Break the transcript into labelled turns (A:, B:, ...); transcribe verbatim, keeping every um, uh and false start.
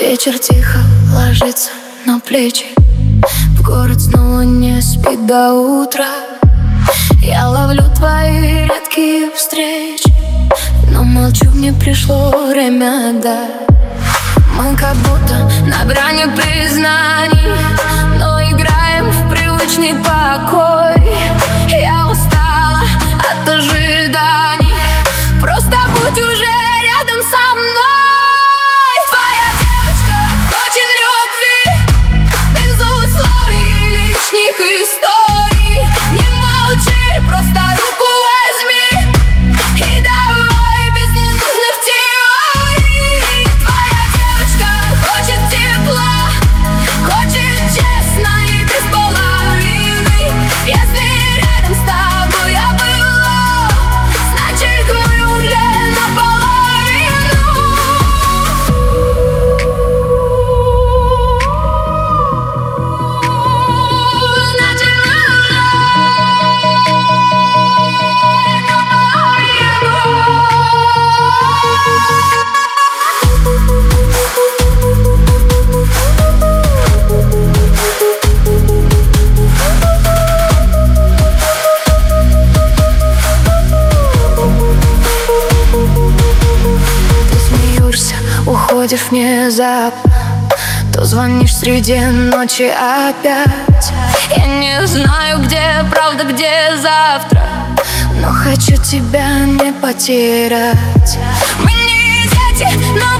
A: Вечер тихо ложится на плечи, в город снова не спит до утра. Я ловлю твои редкие встречи, но молчу, мне пришло время отдать. Мы как будто на грани признаний, но играем в привычный покой. Я устала от ожиданий, просто будь уже рядом со мной. Твоя девочка хочет любви, без условий, лишних историй. Не молчи, просто руку возьми и давай без ненужных теорий. Твоя девочка хочет тепла, хочет честно и без половины. Если рядом с тобой я была, значит мы уже наполовину. Значит мы уже уходишь внезапно, то звонишь среди ночи опять. Я не знаю, где правда, где завтра, но хочу тебя не потерять. Мы не дети, но